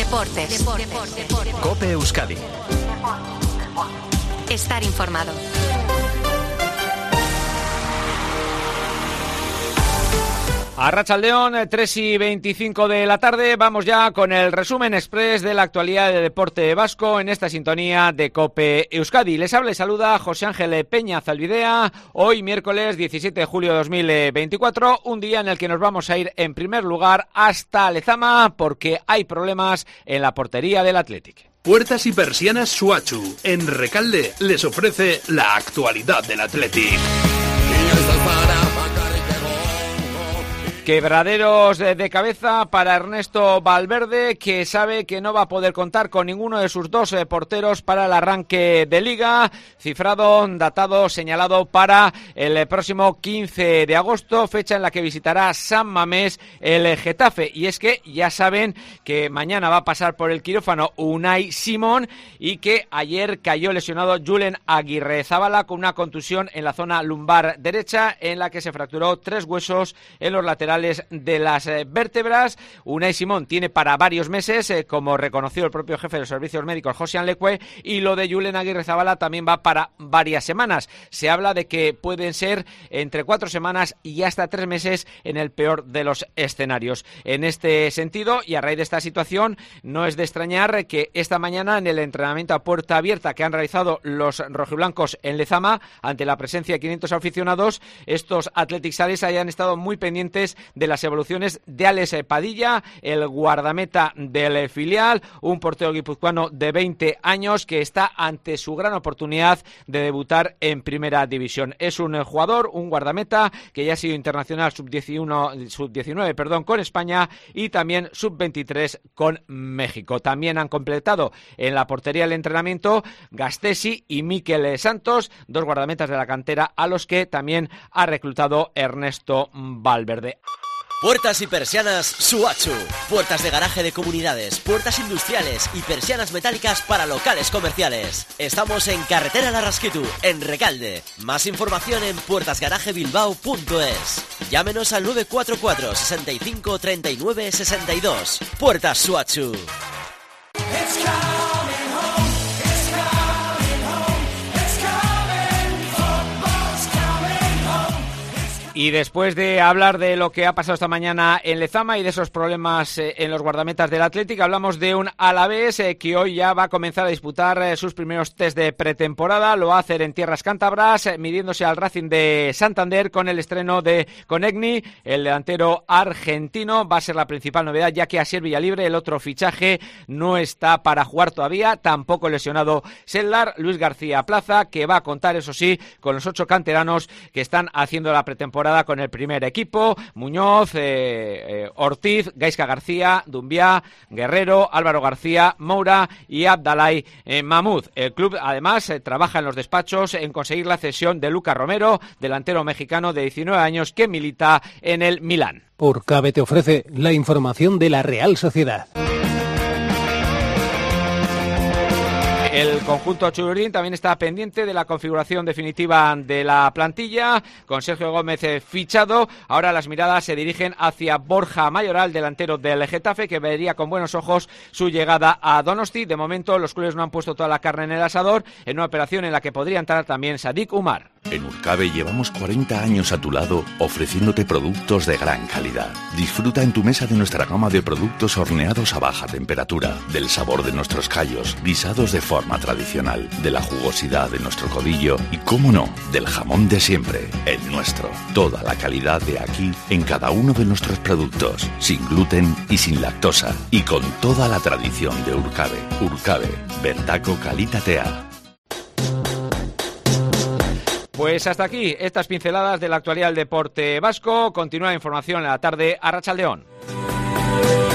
Deportes. COPE Euskadi. Estar informado. Arratsaldeon, 3:25 de la tarde, vamos ya con el resumen express de la actualidad de deporte vasco en esta sintonía de COPE Euskadi. Les habla y saluda José Ángel Peña Zalbidea, hoy miércoles 17 de julio de 2024, un día en el que nos vamos a ir en primer lugar hasta Lezama porque hay problemas en la portería del Athletic. Puertas y persianas Suachu, en Recalde, les ofrece la actualidad del Athletic. Quebraderos de cabeza para Ernesto Valverde, que sabe que no va a poder contar con ninguno de sus dos porteros para el arranque de Liga, cifrado, datado, señalado para el próximo 15 de agosto, fecha en la que visitará San Mamés el Getafe. Y es que ya saben que mañana va a pasar por el quirófano Unai Simón y que ayer cayó lesionado Julen Aguirrezabala con una contusión en la zona lumbar derecha, en la que se fracturó 3 huesos en los laterales de las vértebras. Unai Simón tiene para varios meses, como reconoció el propio jefe de los servicios médicos, Josian Leque, y lo de Julen Aguirrezabala también va para varias semanas. Se habla de que pueden ser entre 4 semanas y hasta 3 meses en el peor de los escenarios. En este sentido, y a raíz de esta situación, no es de extrañar que esta mañana en el entrenamiento a puerta abierta que han realizado los rojiblancos en Lezama, ante la presencia de 500 aficionados, estos Athletic Sales hayan estado muy pendientes de las evoluciones de Alex Padilla, el guardameta del filial, un portero guipuzcoano de 20 años que está ante su gran oportunidad de debutar en primera división. Es un jugador, un guardameta que ya ha sido internacional sub-19 con España y también sub-23 con México. También han completado en la portería del entrenamiento Gastesi y Mikel Santos, dos guardametas de la cantera a los que también ha reclutado Ernesto Valverde. Puertas y persianas Suachu. Puertas de garaje de comunidades, puertas industriales y persianas metálicas para locales comerciales. Estamos en Carretera Larrasquitu, en Recalde. Más información en puertasgarajebilbao.es. Llámenos al 944 65 39 62. Puertas Suachu. Y después de hablar de lo que ha pasado esta mañana en Lezama y de esos problemas en los guardametas del Athletic, hablamos de un Alavés que hoy ya va a comenzar a disputar sus primeros test de pretemporada. Lo va a hacer en tierras cántabras, midiéndose al Racing de Santander con el estreno de Konechny, el delantero argentino. Va a ser la principal novedad, ya que Asier Villalibre, el otro fichaje, no está para jugar todavía. Tampoco lesionado Sedlar. Luis García Plaza, que va a contar, eso sí, con los 8 canteranos que están haciendo la pretemporada con el primer equipo: Muñoz, Ortiz, Gaisca García, Dumbiá, Guerrero, Álvaro García, Moura y Abdalay Mahmoud. El club además trabaja en los despachos en conseguir la cesión de Lucas Romero, delantero mexicano de 19 años que milita en el Milán. Urcabe te ofrece la información de la Real Sociedad. El conjunto chururín también está pendiente de la configuración definitiva de la plantilla, con Sergio Gómez fichado. Ahora las miradas se dirigen hacia Borja Mayoral, delantero del Getafe, que vería con buenos ojos su llegada a Donosti. De momento los clubes no han puesto toda la carne en el asador, en una operación en la que podría entrar también Sadik Umar. En Urcabe llevamos 40 años a tu lado ofreciéndote productos de gran calidad. Disfruta en tu mesa de nuestra gama de productos horneados a baja temperatura, del sabor de nuestros callos, guisados de forma tradicional, de la jugosidad de nuestro codillo y, cómo no, del jamón de siempre, el nuestro. Toda la calidad de aquí en cada uno de nuestros productos, sin gluten y sin lactosa, y con toda la tradición de Urcabe. Urcabe, bertako kalitatea. Pues hasta aquí estas pinceladas de la actualidad del deporte vasco. Continúa la información en la tarde. Arratsaldeon.